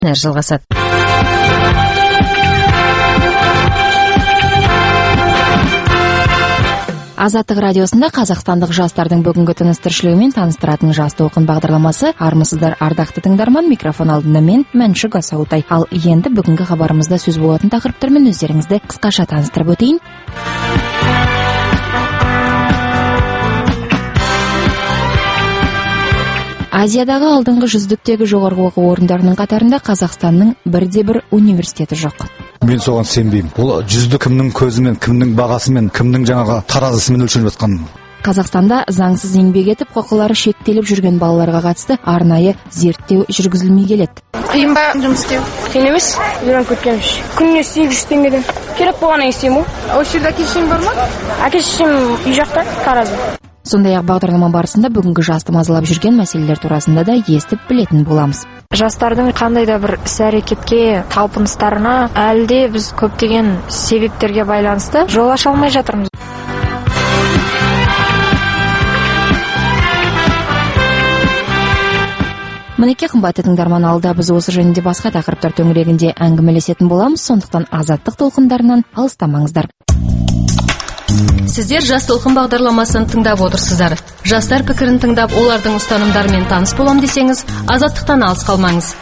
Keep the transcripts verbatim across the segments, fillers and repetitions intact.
жалғасады. Азаттық радиосында қазақстандық жастардың бүгінгі тыныс-тіршілігімен таныстыратын жас толқын бағдарламасы. Армысыздар, ардақты тыңдарман, микрофон алдында мен Мәншүк Асаутай. Ал енді бүгінгі хабарымызда сөз болатын тақырыптармен өздеріңізді қысқаша таныстырып өтейін. Азиядағы алдыңғы жүздіктегі жоғарғы оқу орындарының қатарында Қазақстанның бірде-бір университеті жоқ. Мен соған сенбеймін. Ол жүзді кімнің көзімен, кімнің бағасымен, кімнің жаңағы таразысымен өлшеніп жатқан. Қазақстанда заңсыз еңбек етіп, құқылары шектеліп жүрген балаларға қатысты арнайы зерттеу жүргізілмей келеді. Қиын ба жұмыс істеу? Қиын емес. Үйреніп кеткенбіз. Күніне сегіз жүз теңгеден. Керек болғаннан істеймін ғой. Осы жерде әке-шешем бар ма? Әке-шешем үй жақта, Таразда. Сондай-ақ бағдарлама барысында бүгінгі жасты мазалап жүрген мәселелер турасында да естіп білетін боламыз. Жастардың қандай да бір іс-әрекетке талпыныстарына әлде біз көптеген себептерге байланысты жол аша алмай жатырмыз. Мінекей қымбатты тыңдарман, алда біз осы және де басқа тақырыптар төңірегінде әңгімелесетін боламыз, сондықтан азаттық толқындарынан алыстамаңыздар. Сіздер жас толқын бағдарламасын тыңдап отырсыздар. Жастар пікірін тыңдап, олардың ұстанымдарымен таныс болам десеңіз, азаттықтан алыс қалмаңыз.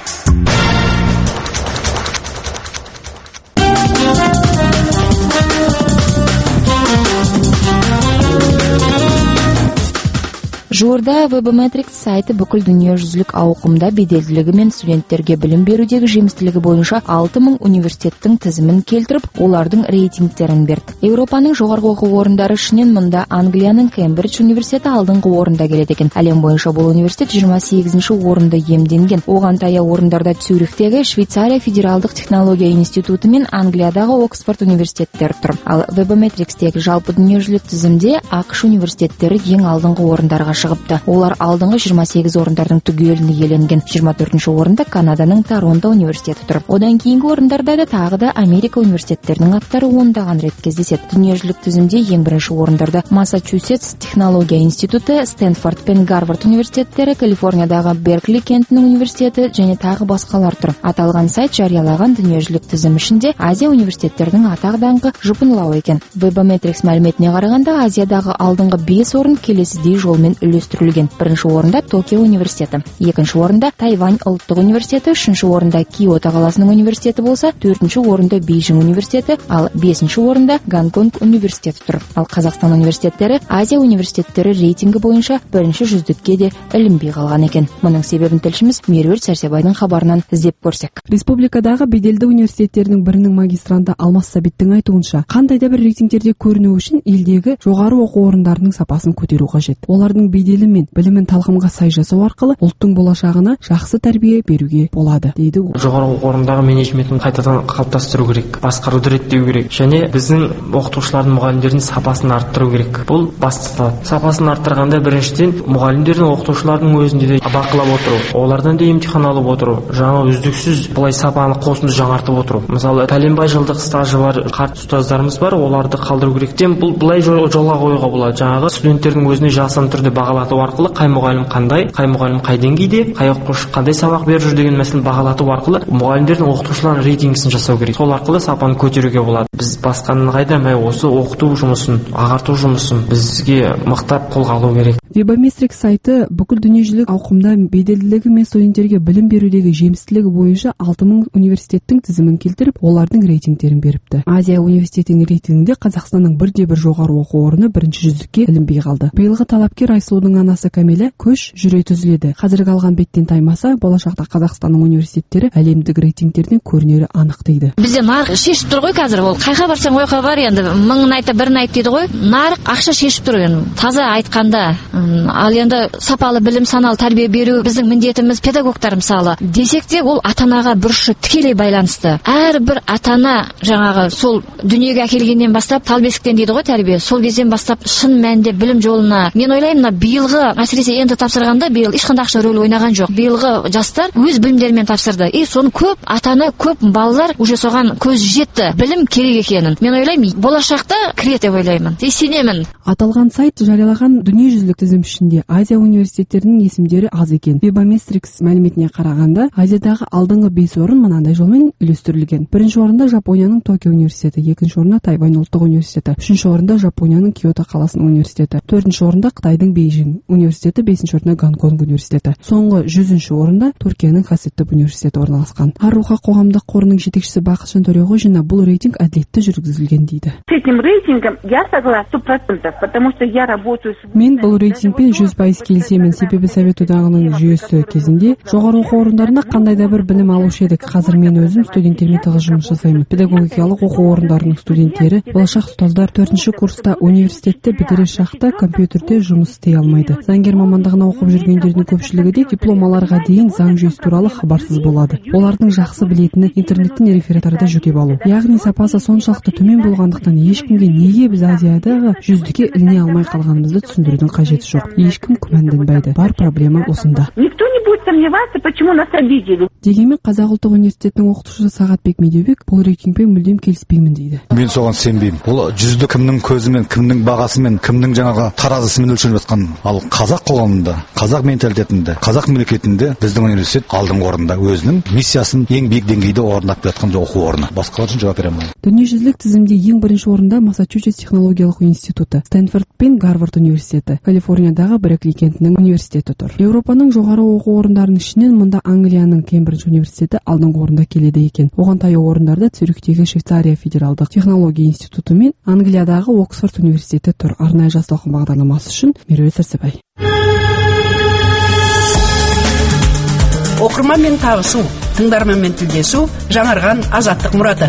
Жуырда Webmetrics сайты бүкіл дүниежүзілік ауқымда беделділігі мен студенттерге білім берудегі жемістілігі бойынша алты мың университеттің тізімін келтіріп, олардың рейтингтерін берді. Еуропаның жоғарғы оқу орындары ішінен мұнда Англияның Кембридж университеті алдыңғы орында келеді екен. Әлем бойынша бұл университет жиырма сегізінші орынды иемденген. Оған таяу орындарда Цюрихтегі Швейцария федералдық технология институты мен Англиядағы Оксфорд университеттері тұр. Ал Webmetrics'тегі жалпы дүниежүзілік тізімде ақш университеттері ең алдыңғы орындарға шығыпты. Олар алдыңғы жиырма сегіз орындардың түгелін иеленген. жиырма төртінші орында Канаданың Торонто университеті тұр. Одан кейінгі орындарда да тағы да Америка университеттерінің аттары ондаған рет кездеседі. Дүниежүзілік тізімде ең бірінші орындарда Массачусетс технология институты, Стэнфорд пен Гарвард университеттері, Калифорниядағы Беркли кентінің университеті және тағы басқалар тұр. Аталған сайт жариялаған дүниежүзілік тізім ішінде Азия университеттерінің атақ-даңқы жұпынылау екен. Webmetrics мәліметіне қарағанда Азиядағы алдыңғы бес орын келесідей жолмен үлестірілген. Бірінші орында Токио университеті, екінші орында Тайвань ұлттық университеті, үшінші орында Киото қаласының университеті болса, төртінші орында Бейжің университеті, ал бесінші орында Гонконг университеті тұр. Ал Қазақстан университеттері Азия университеттері рейтингі бойынша бірінші жүздікке де ілінбей қалған екен. Мұның себебін тілшіміз Меруерт Сәрсебайдың хабарынан іздеп көрсек. Республикадағы беделді университеттерінің бірінің магистранты Алмас Сәбиттің айтуынша, қандай да бір рейтингтерде көріну үшін елдегі жоғары оқу орындарының сапасын көтеру қажет. Олардың беделі мен білімін талғамға сай жасау арқылы ұлттың болашағына жақсы тәрбие беруге болады, дейді ол. Жоғары оқу орындағы менеджментін қайтадан қалыптастыру керек, басқаруды реттеу керек және біздің оқытушылардың, мұғалімдердің сапасын арттыру керек. Бұл бастысы. Сапасын арттырғанда біріншіден мұғалімдердің, оқытушылардың өзінде де бақылап отыру, олардан да емтихан алып отыру, жаңа үздіксіз бұлай сапаны қосымды жаңартып отыру. Мысалы, пәленбай жылдық стажы бар қарт ұстаздарымыз бар, оларды қалдыру керек. Бұл бұлай жолға қоюға болады. Жаңағы студенттердің өзіне жасанды түрде бағалату арқылы қай мұғалім қандай, қай мұғалім қай деңгейде, қай оқушы қандай сабақ беріп жүр деген мәселені бағалату арқылы мұғалімдердің, оқытушылардың рейтингісін жасау керек. Сол арқылы сапаны көтеруге болады. Біз басқаны қайдамай осы оқыту жұмысын, ағарту жұмысын бізге мықтап қолға алу керек. Webmetrics сайты бүкіл дүниежүзілік ауқымда беделділігі мен студенттерге білім берудегі жемістілігі бойынша алты мың университеттің тізімін келтіріп, олардың рейтингтерін беріпті. Азия университетінің рейтингінде Қазақстанның бірде-бір жоғары оқу орны бірінші жүздікке ілінбей қалды. Биылғы талапкер Айсұлудың анасы Камила көш жүре түзіледі. Қазіргі алған беттен таймаса, болашақта Қазақстанның университеттері әлемдік рейтингтерден көрінері анық дейді. Бізде нарық шешіп тұр ғой қазір. Ол қайға барсаң ойға бар, енді мыңын айта бірін айт дейді ғой. Нарық ақша шешіп тұр енді. Таза айтқанда, ал енді сапалы білім, саналы тәрбие беру біздің міндетіміз. Педагогтар мысалы десек те, ол ата-анаға бұрышы тікелей байланысты. Әрбір ата-ана жаңағы сол дүниеге әкелгеннен бастап, тал бесіктен дейді ғой тәрбие. Сол кезден бастап шын мәнінде білім жолына. Мен ойлаймын, мына биылғы, әсіресе енді тапсырғанда биыл ешқандай ақша рөл ойнаған жоқ. Биылғы жастар өз білімдерімен тапсырды. И соны көп ата-ана, көп балалар уже соған көз жетті. Білім керек екенін. Мен ойлаймын, болашақта кіреді деп ойлаймын. И сенемін. Аталған сайт жариялаған дүниежүзілік тізім ішінде Азия университеттерінің есімдері аз екен. Webmetrics мәліметіне қарағанда, Азиядағы алдыңғы бес орын мынандай жолмен үлестірілген. Бірінші орында Жапонияның Токио университеті, екінші орында Тайвань ұлттық университеті, үшінші орында Жапонияның Киото қаласының университеті, төртінші орында Қытайдың Бейжің университеті, бесінші орында Гонконг университеті. Соңғы жүзінші орында Түркияның Хасеттеп университеті орналасқан. Аруха қоғамдық қорының жетекшісі Бақытжан Төреғожина бұл рейтинг әділетті жүргізілген дейді. Мен бұл рейтингпен жүз пайыз келісемін, себебі Совет одағының жүйесі кезінде жоғары оқу орындарында қандай да бір білім алушы едік. Қазір мен өзім студенттермен тығыз жұмыс жасаймын. Педагогикалық оқу орындарының студенттері, болашақ ұстаздар төртінші курста университетті бітірер шақта компьютерде жұмыс істей алмайды. Заңгер мамандығына оқып жүргендердің көпшілігі де дипломаларға дейін заң жүйесі туралы хабарсыз болады. Олардың жақсы білетіні интернеттен рефераттарды жүктеп алу. Яғни сапасы соншалықты төмен болғандықтан ешкімге неге біз Азиядағы жүздікке іліне алмай қалғанымызды түсіндірудің қажеті жоқ. Ешкім күмәнданбайды. Бар проблема осында. Никто не будет сомневаться, почему нас обидели. Дегенмен Қазақ ұлттық университетінің оқытушысы Сағатбек Медеубек бұл рейтингпен мүлдем келіспеймін дейді. Мен соған сенбеймін. Ол жүзді кімнің көзімен, кімнің бағасымен, кімнің жаңағы таразысымен өлшеніп жатқан. Ал қазақ қоғамында, қазақ менталитетінде, қазақ мемлекетінде біздің университет алдыңғы орында өзінің миссиясын ең биік деңгейде орындап жатқан оқу орны. Басқалар үшін жауап бере алмаймын. Дүниежүзілік тізімде ең бірінші орында Массачусетс технологиялық институты, Стэнфорд пен Гарвард университеті, Калифорниядағы Беркли кентінің университеті тұр. Еуропаның жоғары оқу орындарының ішінен мұнда Англияның Кембридж университеті алдыңғы орында келеді екен. Оған таяу орындарда Цюрихтегі Швейцария федералдық технология институты мен Англиядағы Оксфорд университеті тұр. Арнайы жас оқу бағдарламасы үшін Меруерт Сәрсебай. Оқырманмен табысу, тыңдарманмен тілдесу, жаңарған азаттық мұраты.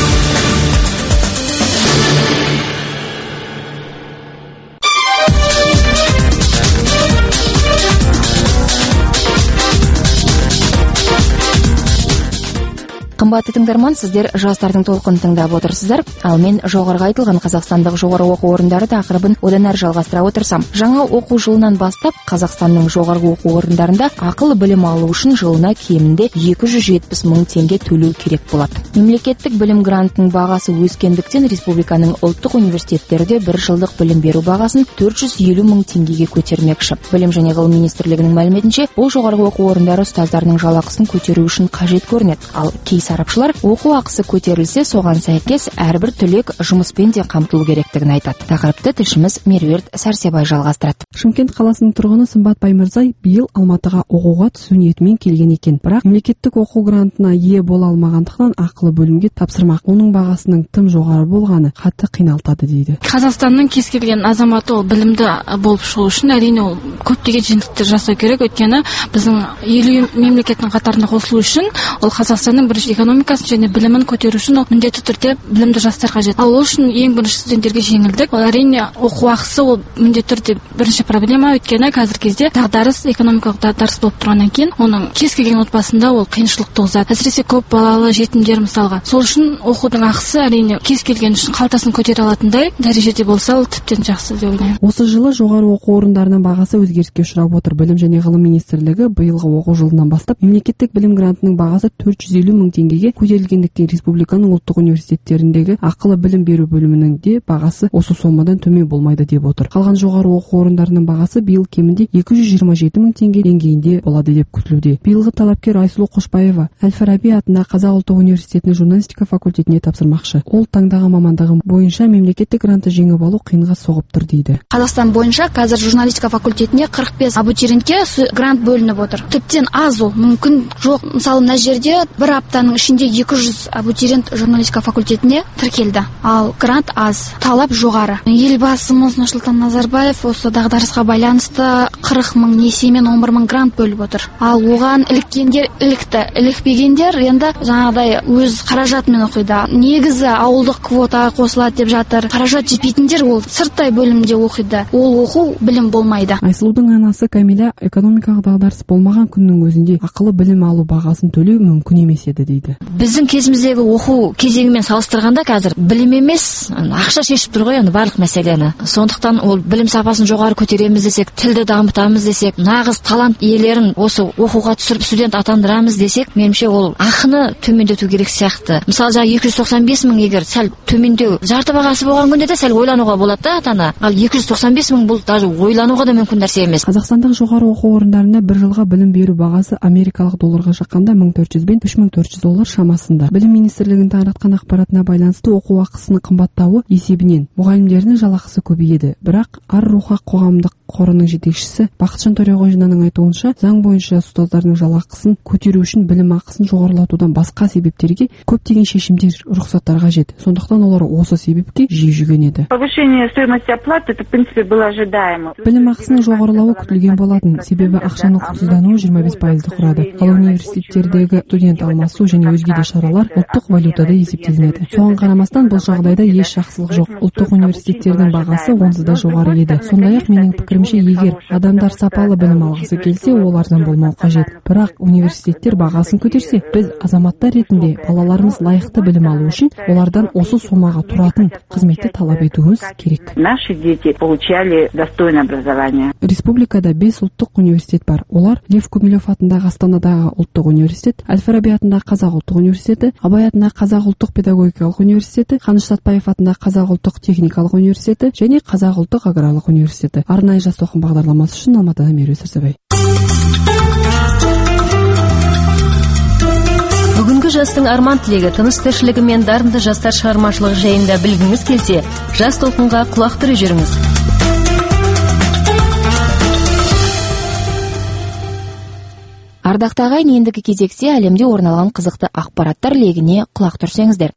Қымбатты тыңдарман, сіздер жастардың толқын тыңдап отырсыздар, ал мен жоғарғы айтылған қазақстандық жоғары оқу орындары тақырыбын одан әрі жалғастыра отырсам. Жаңа оқу жылынан бастап Қазақстанның жоғарғы оқу орындарында ақылы білім алу үшін жылына кемінде екі жүз жетпіс мың теңге төлеу керек болады. Мемлекеттік білім грантының бағасы өскендіктен республиканың ұлттық университеттері де бір жылдық білім беру бағасын төрт жүз елу мың теңгеге көтермекші. Білім және ғылым министрлігінің мәліметінше, бұл жоғарғы оқу орындары ұстаздарының жалақысын көтеру үшін қажет көрінеді. Ал кей сарапшылар оқу ақысы көтерілсе, соған сәйкес әрбір түлек жұмыспен де қамтылу керектігін айтады. Тақырыпты тілшіміз Меруерт Сәрсебай жалғастырады. Шымкент қаласының тұрғыны Сымбат Баймырзай биыл Алматыға оқуға түсу ниетімен келген екен. Бірақ мемлекеттік оқу грантына ие бола алмағандықтан ақылы бөлімге тапсырмақ. Оның бағасының тым жоғары болғаны қатты қиналтады дейді. Қазақстанның кез келген азаматы ол білімді болып шығу үшін әрине ол көптеген жеңілдіктер жасау керек. Өйткені біздің елу мемлекеттің қатарына қосылу үшін ол Қазақстанның бірінші экономикасын және білімін көтеру үшін ол міндетті түрде білімді жастар қажет. Ал ол үшін ең бірінші студенттерге жеңілдік. Ол әрине оқу ақысы ол міндетті түрде бірінші проблема. Өйткені қазіргі кезде дағдарыс, экономикалық дағдарыс болып тұрғаннан кейін оның кез келген отбасында ол қиыншылық туғызады. Әсіресе көп балалы жетімдер мысалға. Сол үшін оқудың ақысы әрине кез келген үшін қалтасын көтере алатындай дәрежеде болса, ол тіптен жақсы деп ойлаймын. Осы жылы жоғары оқу орындарының бағасы өзгеріске ұшырап отыр. Білім және ғылым министрлігі биылғы оқу жылынан бастап мемлекеттік білім грантының бағасы төрт жүз елу мың теңгеге көтерілгендіктен республиканың ұлттық университеттеріндегі ақылы білім беру бөлімінің де бағасы осы сомадан төмен болмайды деп отыр. Қалған жоғары оқу орындарының бағасы биыл кемінде екі жүз жиырма жеті мың теңге деңгейінде болады деп күтілуде. Биылғы талапкер Айсұлу Қошбаева Әл-Фараби атындағы Қазақ ұлттық университетінің журналистика факультетіне тапсырмақшы. Ол таңдаған мамандығы бойынша мемлекеттік грантты жеңіп алу қиынға соғып тұр дейді. Қазақстан бойынша қазір журналистика факультетіне қырық бес абутирентке грант бөлініп отыр. Тіптен аз ол, мүмкін жоқ. Мысалы, мына жерде бір аптаның ішінде екі жүз абутирент журналистика факультетіне тіркелді. Ал грант аз, талап жоғары. Елбасымыз Нұрсұлтан Назарбаев осы дағдарысқа байланысты қырық мың несиемен он бір мың грант бөліп отыр. Ал оған іліккендер ілікті, ілікпегендер енді жаңағыдай өз қаражатымен оқиды. Негізі ауылдық квотаға қосылады деп жатыр. Қаражат жетпейтіндер ол сырттай бөлімде оқиды. Ол оқу білім болмайды. Айсұлудың анасы Камиля экономикалық дағдарыс болмаған күннің өзінде ақылы білім алу бағасын төлеу мүмкін емес еді дейді. еді. Біздің кезіміздегі оқу кезеңімен салыстырғанда қазір білім емес, ақша шешіп тұр ғой енді барлық мәселені. Сондықтан ол білім сапасын жоғары көтереміз десек, тілді дамытамыз десек, нағыз талант иелерін осы оқуға түсіріп студент атандырамыз десек, меніңше ол ақыны төмендету керек сияқты. Мысалы, жаңа екі жүз тоқсан бес мың егер сәл төмендеу, жарты бағасы болған күнде де сәл ойлануға болады да ата-ана. Ал екі жүз тоқсан бес мың бұл даже ойлануға да мүмкін нәрсе емес. Қазақстандық жоғары оқу орындарына бір жылға білім беру бағасы америкалық долларға шаққанда мың төрт жүз бен үш мың төрт жүз доллар шамасында. Білім министрлігінің таратқан ақпаратына байланысты оқу ақысының қымбаттауы есебінен мұғалімдердің жалақысы көбейеді. Бірақ Ар-Рухақ қоғамдық қорының жетекшісі Бақытжан Төреғожинаның айтуынша, заң бойынша ұстаздардың жалақысын көтеру үшін білім ақысын жоғарылатудан басқа себептерге көптеген шешімдер, рұқсаттар қажет. Сондықтан олар осы себепке жиі жүгінеді. Повышение стоимости оплаты, это в принципе было ожидаемо. Білім ақысының жоғарылауы күтілген болатын, себебі ақшаның құнсыздануы жиырма бес пайызды құрады. Ал университеттердегі студент алмасу және өзге де шаралар ұлттық валютада есептелінеді. Соған қарамастан бұл жағдайда еш жақсылық жоқ. Ұлттық университеттердің бағасы онсыз да жоғары еді. Сондай-ақ менің пікірімше, егер адамдар сапалы білім алғысы келсе, ол арзан болмау қажет. Бірақ университеттер бағасын көтерсе, біз азаматтар ретінде балаларымыз лайықты білім алу үшін олардан осы сомаға тұратын қызметті талап етуіміз керек. Наши дети получали достойное образование. Республикада бес ұлттық университет бар. Олар Лев Гумилев атындағы Астанадағы ұлттық университет, Әл-Фараби атындағы Қазақ ұлттық университеті, Абай атындағы Қазақ ұлттық педагогикалық университеті, Қаныш Сәтпаев атындағы Қазақ ұлттық техникалық университеті және Қазақ ұлттық аграрлық университеті. Арнайы жас тоқым бағдарламасы үшін Алматыдан Меруерт Сәрсебай. Бүгінгі жастың арман тілегі, тыныс тіршілігі мен дарынды жастар шығармашылығы жайында білгіңіз келсе, жас толқынға құлақ түріп жүріңіз. Ардақты ағайын, ендігі кезекте әлемде орын алған қызықты ақпараттар легіне құлақ түрсеңіздер.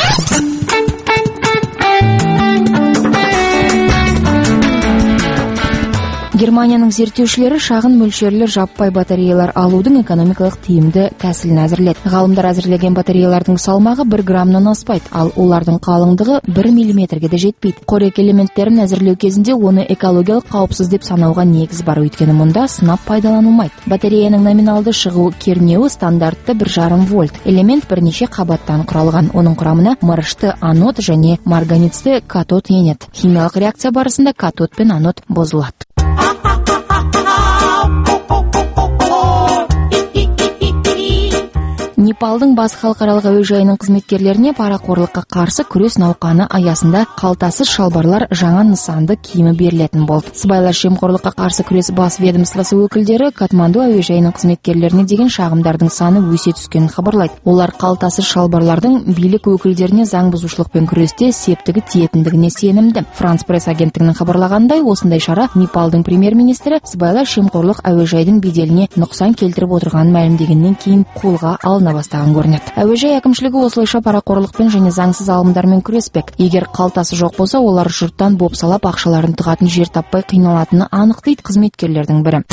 Германияның зерттеушілері шағын мөлшерлі жаппай батареялар алудың экономикалық тиімді тәсілін әзірледі. Ғалымдар әзірлеген батареялардың салмағы бір граммнан аспайды, ал олардың қалыңдығы бір миллиметрге де жетпейді. Қорек элементтерін әзірлеу кезінде оны экологиялық қауіпсіз деп санауға негіз бар, өйткені мұнда сынап пайдаланылмайды. Батареяның номиналды шығу кернеуі стандартты бір жарым вольт. Элемент бірнеше қабаттан құралған. Оның құрамына мырышты анод және марганецті катод енеді. Химиялық реакция барысында катод пен анод бұзылады. Непалдың бас халықаралық әуежайының қызметкерлеріне парақорлыққа қарсы күрес науқаны аясында қалтасыз шалбарлар жаңа нысанды киімі берілетін болды. Сыбайлас жемқорлыққа қарсы күрес бас ведомствосы өкілдері Катманду әуежайының қызметкерлеріне деген шағымдардың саны өсе түскенін хабарлайды. Олар қалтасыз шалбарлардың билік өкілдеріне заң бұзушылықпен күресте септігі тиетіндігіне сенімді. Франс пресс агенттігінің хабарлағандай, осындай шара Непалдың премьер-министрі сыбайлас жемқорлық әуежайдың беделіне нұқсан келтіріп отырғанын мәлімдегеннен кейін қолға алына бастаған көрінеді. Әуежай әкімшілігі осылайша парақорлықпен және заңсыз алымдармен күреспек. Егер қалтасы жоқ болса, олар жұрттан бопсалап ақшаларын тығатын жер таппай қиналатыны анық дейді қызметкерлердің бірі.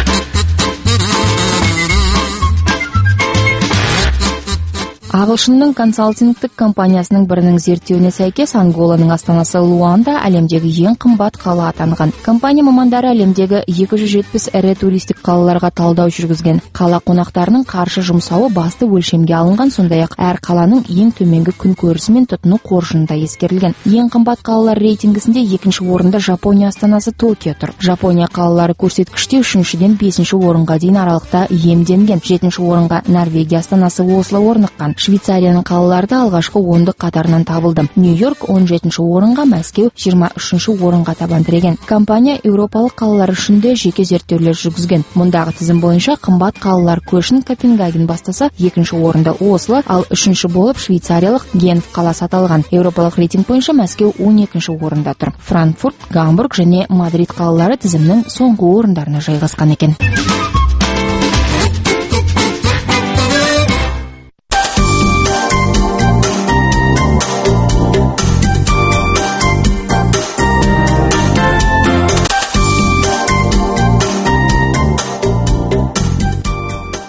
Ағылшынның консалтингтік компаниясының бірінің зерттеуіне сәйкес, Анголаның астанасы Луанда әлемдегі ең қымбат қала атанған. Компания мамандары әлемдегі екі жүз жетпіс ірі туристік қалаларға талдау жүргізген. Қала қонақтарының қаржы жұмсауы басты өлшемге алынған, сондай-ақ әр қаланың ең төменгі күнкөрісі мен тұтыну қоржынында ескерілген. Ең қымбат қалалар рейтингісінде екінші орында Жапония астанасы Токио тұр. Жапония қалалары көрсеткіште үшіншіден бесінші орынға дейін аралықта иемденген. жетінші орынға Норвегия астанасы Осло орныққан. Швейцарияның қалалары алғашқы ондық қатарынан табылды. Нью-Йорк он жетінші орынға, Мәскеу жиырма үшінші орынға табан тіреген. Компания еуропалық қалалар үшін де жеке зерттеулер жүргізген. Мұндағы тізім бойынша қымбат қалалар көшін Копенгаген бастаса, екінші орында Осло, ал үшінші болып швейцариялық Генф қаласы аталған. Еуропалық рейтинг бойынша Мәскеу он екінші орында тұр. Франкфурт, Гамбург және Мадрид қалалары тізімнің соңғы орындарына жайғасқан екен.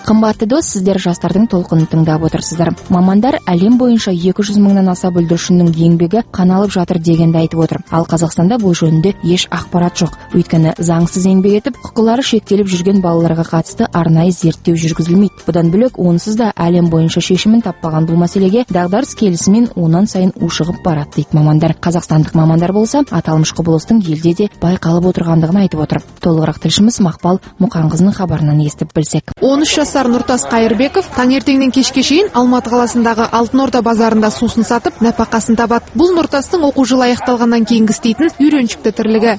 Кымбатты дос, сіздер жастардың толқынын тыңдап отырсыздар. Мамандар әлем бойынша екі жүз мыңнан аса бүлдіршіннің еңбегі қаналып жатыр дегенді айтып отыр. Ал Қазақстанда бұл жөнінде еш ақпарат жоқ. Өйткені заңсыз еңбек етіп, құқылары шектеліп жүрген балаларға қатысты арнайы зерттеу жүргізілмейді. Бұдан бөлек, онсыз да әлем бойынша шешімін таппаған бұл мәселеге дағдарыс келісімен онан сайын ушығып барады дейді мамандар. Қазақстандық мамандар болса, аталмыш құбылыстың елде де байқалып отырғандығын айтып отыр. Толығырақ тілшіміз Мақпал Мұқанқызының хабарынан естіп білсек. он үш жасар Нұртас Қайырбеков таңертеңнен кешке шейін Алматы қаласындағы Алтын Орда базарында сусын сатып, нәпақасын табады. Бұл Нұртастың оқу жылы аяқталғаннан кейінгі істейтін үйреншікті тірлігі.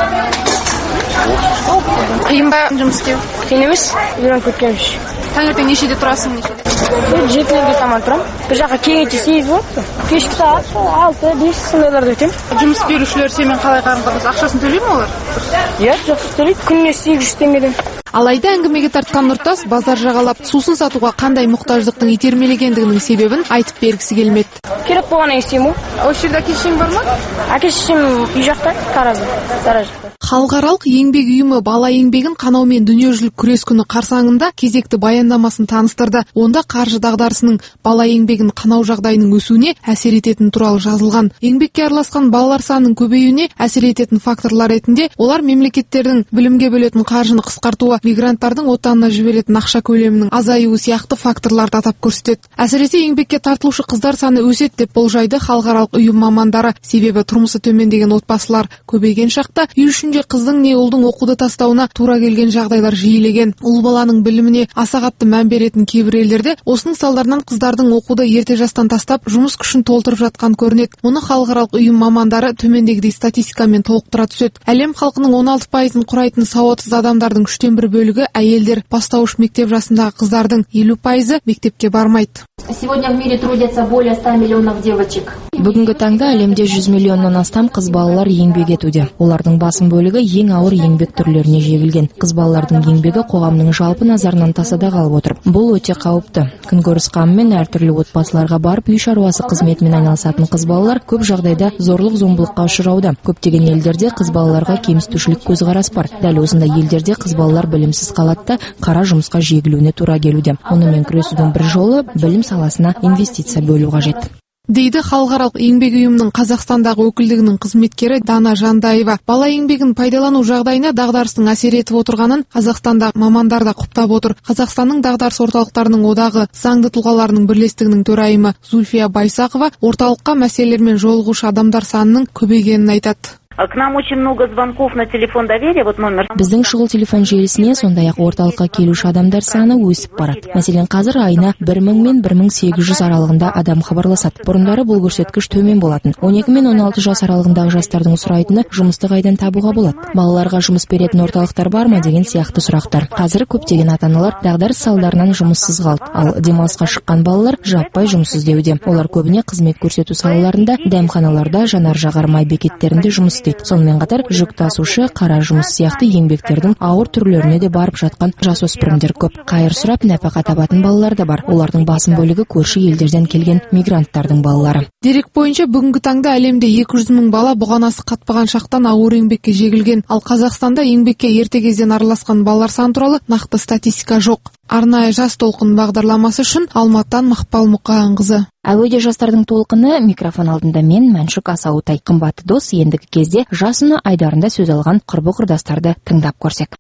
Қиын ба жұмыс істеу? Қиын емес, үйреніп кеткенбіз. Таңертең нешеде тұрасың, нешеде? жетілерге таман тұрам. Бір жаққа келгенше сегіз болады. Кешкі сағат алты бес сондайларда өтем. Жұмыс берушілер сенімен қалай қарым-қатынас, ақшасын төлей ме олар? Иә, жақсы төлейді. Күніне сегіз жүз теңгеден. Алайда әңгімеге тартқан Нұртас базар жағалап сусын сатуға қандай мұқтаждықтың итермелегендігінің себебін айтып бергісі келмеді. Керек болғаннан істеймін. Осы жерде әке-шешең бар ма? Әке-шешем үй жақта, Таразда. Таразда. Халықаралық еңбек ұйымы бала еңбегін қанаумен дүниежүзілік күрес күні қарсаңында кезекті баяндамасын таныстырды. Онда қаржы дағдарысының бала еңбегін қанау жағдайының өсуіне әсер ететін туралы жазылған. Еңбекке араласқан балалар санының көбеюіне әсер ететін факторлар ретінде олар мемлекеттердің білімге бөлетін қаржыны қысқартуы, мигранттардың отанына жіберетін ақша көлемінің азаюы сияқты факторларды атап көрсетеді. Әсіресе еңбекке тартылушы қыздар саны өседі деп болжайды халықаралық ұйым мамандары. Себебі тұрмысы төмендеген отбасылар көбейген шақта үй ішінде қыздың не ұлдың оқуды тастауына тура келген жағдайлар жиілеген. Ұл баланың біліміне аса қатты мән беретін кейбір елдерде осының салдарынан қыздардың оқуды ерте жастан тастап жұмыс күшін толтырып жатқан көрінеді. Мұны халықаралық ұйым мамандары төмендегідей статистикамен толықтыра түседі. Әлем халқының он алты пайызын құрайтын сауатсыз адамдардың үштен бір бөлігі әйелдер, бастауыш мектеп жасындағы қыздардың елу пайызы мектепке бармайды. Сегодня в мире трудятся более ста миллионов девочек. Бүгінгі таңда әлемде жүз миллионнан астам қыз балалар еңбек етуде. Олардың басым бөлігі ең ауыр еңбек түрлеріне жегілген. Қыз балалардың еңбегі қоғамның жалпы назарынан тасада қалып отыр. Бұл өте қауіпті. Күнкөріс қамымен әртүрлі отбасыларға барып үй шаруасы қызметімен айналысатын қыз балалар көп жағдайда зорлық-зомбылыққа ұшырауда. Көптеген елдерде қыз балаларға кемсітушілік көзқарас бар. Дәл осындай елдерде қыз балалар білімсіз қалады да қара жұмысқа жегілуіне тура келуде. Онымен күресудің бір жолы білім саласына инвестиция бөлу қажет. Дейді халықаралық еңбек ұйымының Қазақстандағы өкілдігінің қызметкері Дана Жандаева. Бала еңбегін пайдалану жағдайына дағдарыстың әсер етіп отырғанын Қазақстанда мамандар да құптап отыр. Қазақстанның дағдарыс орталықтарының одағы заңды тұлғаларының бірлестігінің төрайымы Зульфия Байсақова орталыққа мәселелермен жолығушы адамдар санының көбейгенін айтады. К нам очень много звонков на телефон доверия, вот номер. Біздің шұғыл телефон желісіне сондай-ақ орталыққа келуші адамдар саны өсіп барады. Мәселен, қазір айына бір мың мен бір мың сегіз жүз аралығында адам хабарласады. Бұрындары бұл көрсеткіш төмен болатын. он екі мен он алты жас аралығындағы жастардың сұрайтыны жұмысты қайдан табуға болады? Балаларға жұмыс беретін орталықтар бар ма деген сияқты сұрақтар. Қазір көптеген ата-аналар дағдарыс салдарынан жұмыссыз қалды. Ал демалысқа шыққан балалар жаппай жұмыс іздеуде. Олар көбіне қызмет көрсету салаларында, дәмханаларда, жанар-жағар май бекеттерінде жұмыс істейді. Сонымен қатар жүк тасушы, қара жұмыс сияқты еңбектердің ауыр түрлеріне де барып жатқан жасөспірімдер көп. Қайыр сұрап нәпақа табатын балалар да бар. Олардың басым бөлігі көрші елдерден келген мигранттардың балалары. Дерек бойынша бүгінгі таңда әлемде екі жүз мың бала бұғанасы қатпаған шақтан ауыр еңбекке жегілген. Ал Қазақстанда еңбекке ерте кезден араласқан балалар саны туралы нақты статистика жоқ. Арнайы жас толқын бағдарламасы үшін Алматыдан Мақпал Мұқанқызы. Әуеде жастардың толқыны, микрофон алдында мен Мәншүк Асаутай. Қымбатты дос, ендігі кезде жасыны айдарында сөз алған құрбы-құрдастарды тыңдап көрсек.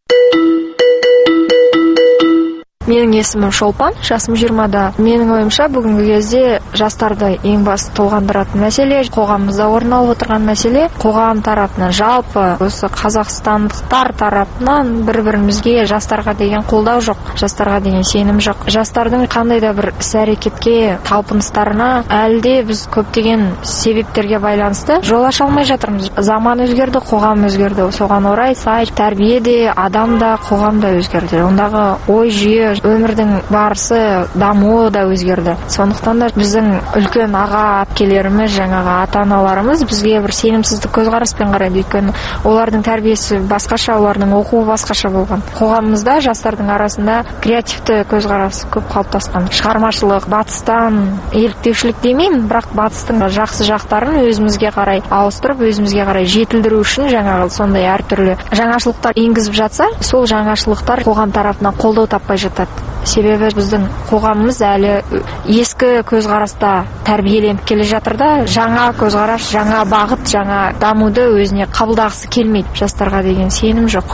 Менің есімім Шолпан, жасым жиырмада. Менің ойымша бүгінгі кезде жастарды ең басты толғандыратын мәселе, қоғамымызда орын алып отырған мәселе, қоғам тарапынан, жалпы осы қазақстандықтар тарапынан бір-бірімізге жастарға деген қолдау жоқ, жастарға деген сенім жоқ. Жастардың қандай да бір іс-әрекетке талпыныстарына әлде біз көптеген себептерге байланысты жол аша алмай жатырмыз. Заман өзгерді, қоғам өзгерді. Соған орай сай тәрбие де, адам да, қоғам да өзгерді. Ондағы ой жүйе, өмірдің барысы, дамуы да өзгерді. Сондықтан да біздің үлкен аға әпкелеріміз, жаңағы ата-аналарымыз бізге бір сенімсіздік көзқараспен қарайды. Өйткені олардың тәрбиесі басқаша, олардың оқуы басқаша болған. Қоғамымызда жастардың арасында креативті көзқарас көп қалыптасқан. Шығармашылық, батыстан еліктеушілік демеймін, бірақ батыстың жақсы жақтарын өзімізге қарай ауыстырып, өзімізге қарай жетілдіру үшін жаңағы сондай әртүрлі жаңашылықтар енгізіп жатса, сол жаңашылықтар қоғам тарапынан қолдау таппай жатады. себебі біздің қоғамымыз әлі ескі көзқараста тәрбиеленіп келе жатыр да, жаңа көзқарас, жаңа бағыт, жаңа дамуды өзіне қабылдағысы келмейді, жастарға деген сенім жоқ.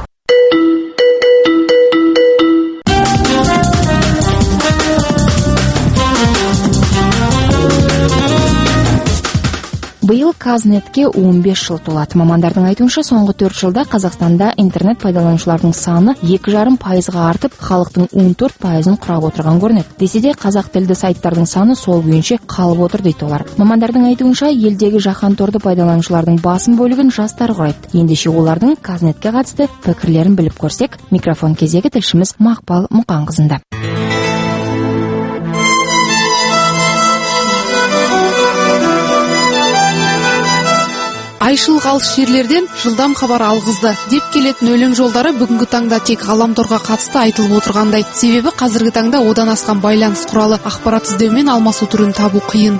Биыл Казнетке он беш жыл толады. Мамандардың айтуынша, соңғы төрт жылда Қазақстанда интернет пайдаланушылардың саны екі жарым пайызға артып, халықтың он төрт пайызын құрап отырған көрінеді. Десе де қазақ тілді сайттардың саны сол күйінше қалып отыр дейді олар. Мамандардың айтуынша, елдегі жаһан торды пайдаланушылардың басым бөлігін жастар құрайды. Ендеше олардың Казнетке қатысты пікірлерін біліп көрсек, микрофон кезегі тілшіміз Мақпал Мұқанқызында. Айшыл алыс жерлерден жылдам хабар алғызды деп келетін өлең жолдары бүгінгі таңда тек ғаламторға қатысты айтылып отырғандай. Себебі қазіргі таңда одан асқан байланыс құралы ақпарат іздеумен алмасу түрін табу қиын.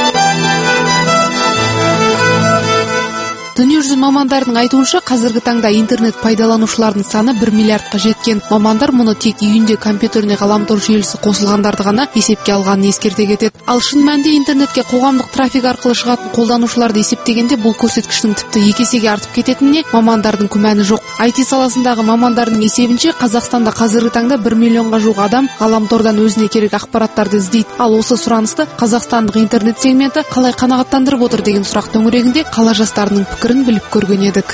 Дүниежүзі мамандардың айтуынша, қазіргі таңда интернет пайдаланушылардың саны бір миллиардқа жеткен. Мамандар мұны тек үйінде компьютеріне ғаламтор желісі қосылғандарды ғана есепке алғанын ескерте кетеді. Ал шын мәнінде интернетке қоғамдық трафик арқылы шығатын қолданушыларды есептегенде бұл көрсеткіштің тіпті екі есеге артып кететініне мамандардың күмәні жоқ. ай ти саласындағы мамандардың есебінше, Қазақстанда қазіргі таңда бір миллионға жуық адам ғаламтордан өзіне керек ақпараттарды іздейді. Ал осы сұранысты қазақстандық интернет сегменті қалай қанағаттандырып отыр деген сұрақ төңірегінде қала жастарының пікірін біліп көрген едік.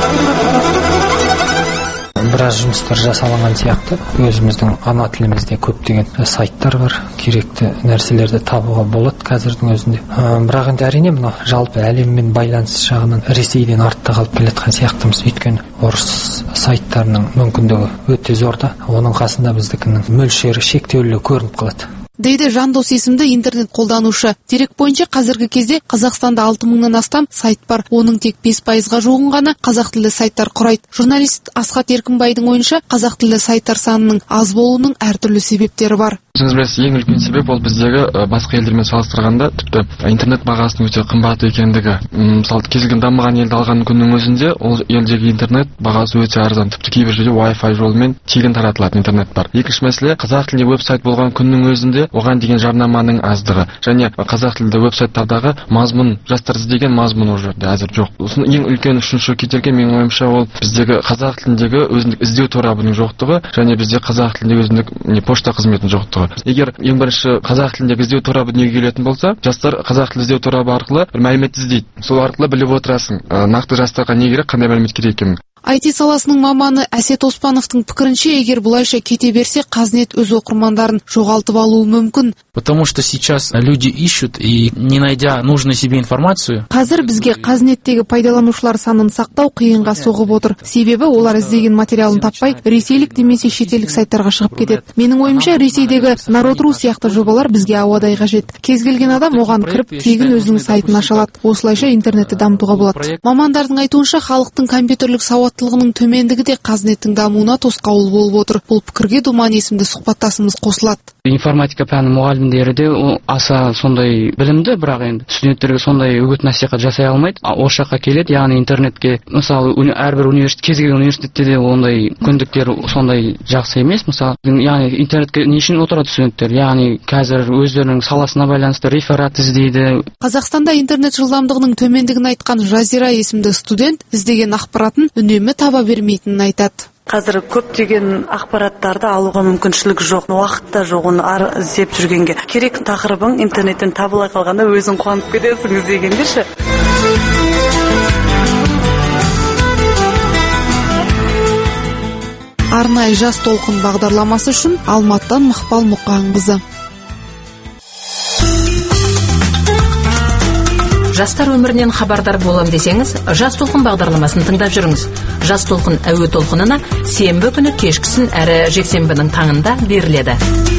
Біраз жұмыстар жасалған сияқты. Өзіміздің ана тілімізде көптеген сайттар бар, керекті нәрселерді табуға болады қазірдің өзінде. Бірақ енді әрине мына жалпы әлеммен байланыс жағынан Ресейден артта қалып келе жатқан сияқтымыз. Өйткені орыс сайттарының мүмкіндігі өте зор да, оның қасында біздікінің мөлшері шектеулі көрініп қалады. Дейді Жандос есімді интернет қолданушы. Дерек бойынша қазіргі кезде Қазақстанда алты мыңнан астам сайт бар. Оның тек бес пайызға жуығын ғана қазақ тілді сайттар құрайды. Журналист Асхат Еркінбайдың ойынша, қазақ тілді сайттар санының аз болуының әртүрлі себептері бар. Сіз білесіз, ең үлкен себеп ол біздегі басқа елдермен салыстырғанда тіпті интернет бағасының өте қымбат екендігі. Мысалы, кез келген дамыған елді алған күннің өзінде ол елдегі интернет бағасы өте арзан. Тіпті кейбір жерде Wi-Fi жолымен тегін таратылатын интернет бар. Екінші мәселе, қазақ тілінде веб-сайт болған күннің өзінде оған деген жарнаманың аздығы және қазақ тілді веб-сайттардағы мазмұн, жастар іздеген мазмұн уже әзір жоқ. Сосын ең үлкен үшінші кедергі менің ойымша ол біздегі қазақ тіліндегі өзіндік іздеу торабының жоқтығы және бізде қазақ тіліндегі өзіндік не пошта қызметінің жоқтығы. Егер ең бірінші қазақ тіліндегі іздеу торабы дүниеге келетін болса, жастар қазақ тілді іздеу торабы арқылы бір мәлімет іздейді. Сол арқылы біліп отырасың, нақты жастарға не керек, қандай мәлімет керек екенін. ай ти саласының маманы Әсет Оспановтың пікірінше, егер бұлайша кете берсе, Казнет өз оқырмандарын жоғалтып алуы мүмкін. Потому что сейчас люди ищут и не найдя нужную себе информацию. Қазір бізге Казнеттегі пайдаланушылар санын сақтау қиынға соғып отыр. Себебі олар іздеген материалын таппай, ресейлік немесе шетелдік сайттарға шығып кетеді. Менің ойымша, Ресейдегі Народ.ру сияқты жобалар бізге ауадай қажет. Кез келген адам оған кіріп, тегін өзінің сайтын аша алады. Осылайша интернетті дамытуға болады. Мамандардың айтуынша, халықтың компьютерлік сауаттылығының төмендігі де Казнеттің дамуына тосқауыл болып отыр. Бұл пікірге Думан есімді сұхбаттасымыз қосылады. Информатика пәні мұғалімдері де аса сондай білімді, бірақ енді студенттерге сондай үгіт насихат жасай алмайды. Осы жаққа келеді, яғни интернетке, мысалы, әрбір университет, кез келген университетте де ондай мүмкіндіктер сондай жақсы емес. Мысалы, яғни интернетке не үшін отырады студенттер? Яғни қазір өздерінің саласына байланысты реферат іздейді. Қазақстанда интернет жылдамдығының төмендігін айтқан Жазира есімді студент іздеген ақпаратын үнемі таба бермейтінін айтады. Қазір көптеген ақпараттарды алуға мүмкіншілік жоқ, уақыт та жоқ оны іздеп жүргенге. Керек тақырыбың интернеттен табыла қалғанда өзің қуанып кетесің іздегендеші. Арнайы жас толқын бағдарламасы үшін Алматыдан Мақпал Мұқанқызы. Жастар өмірінен хабардар болам десеңіз, Жас толқын бағдарламасын тыңдап жүріңіз. Жас толқын әуе толқынына сенбі күні кешкісін әрі жексенбінің таңында беріледі.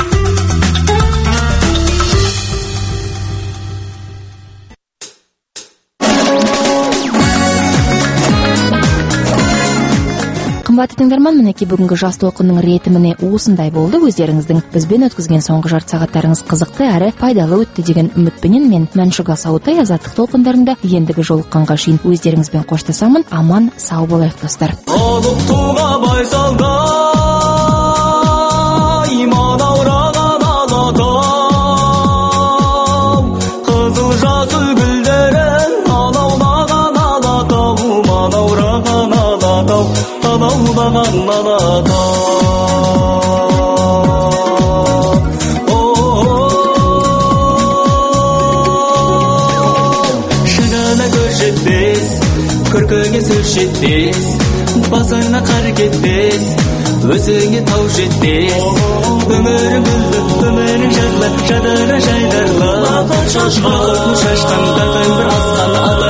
Қымбатты тыңдарман, мінекей бүгінгі Жас толқынның ретіміне осындай болды. Өздеріңіздің бізбен өткізген соңғы жарты сағаттарыңыз қызықты әрі пайдалы өтті деген үмітпенен мен Мәншүк Асауытай азаттық толқындарында ендігі жолыққанға шейін өздеріңізбен қоштасамын. Аман, сау болайық достар. алаулаған алата шыңына көз жетпес көркіңе сөз жетпес басыңа қар кетпес өзіңе тау жетпес өмірің гүлді өмірің жайлы жадыра жайдарлы бақыт шашқан бақыт шашқан тағдыр бір асқан